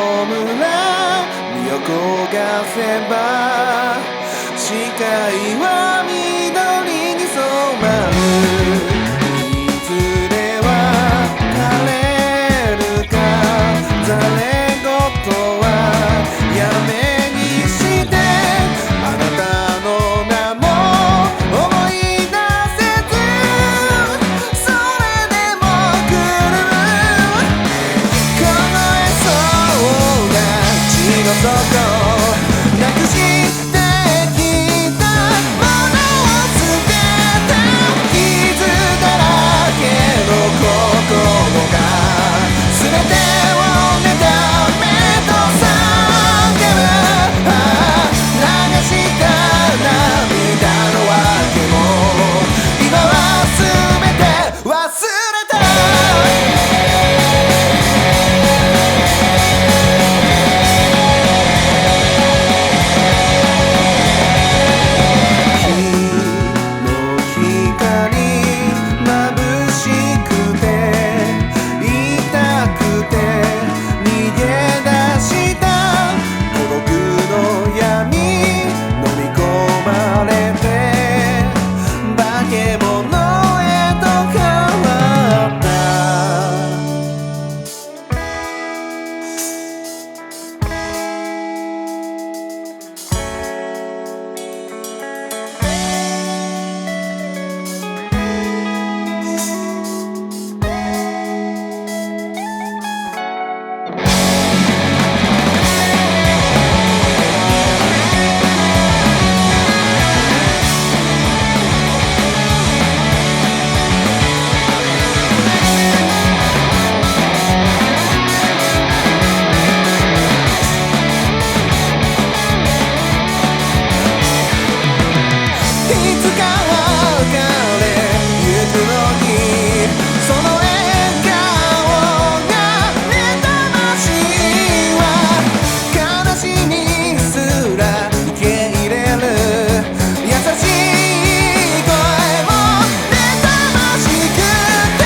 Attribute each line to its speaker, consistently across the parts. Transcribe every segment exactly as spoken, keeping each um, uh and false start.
Speaker 1: 村見を焦がせば視界は緑に染まるいずれは枯れるかざれ言はやめにしてあなたの名も思い出せずそれでも来る凍えそうな血の底なくしてきたものを捨てた傷だらけの心が全てを妬めと叫ぶ流した涙の訳も今は全て忘れた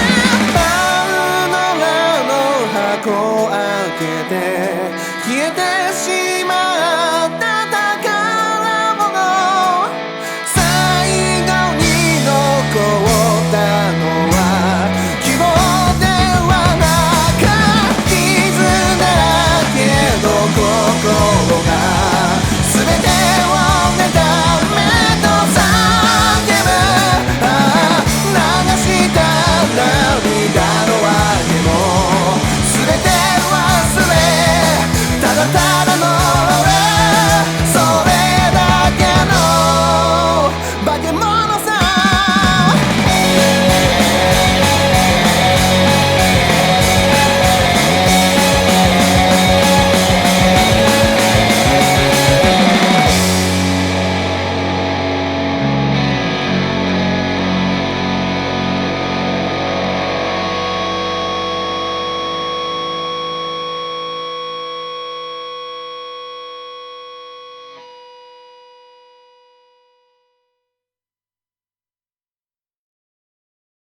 Speaker 1: 消えて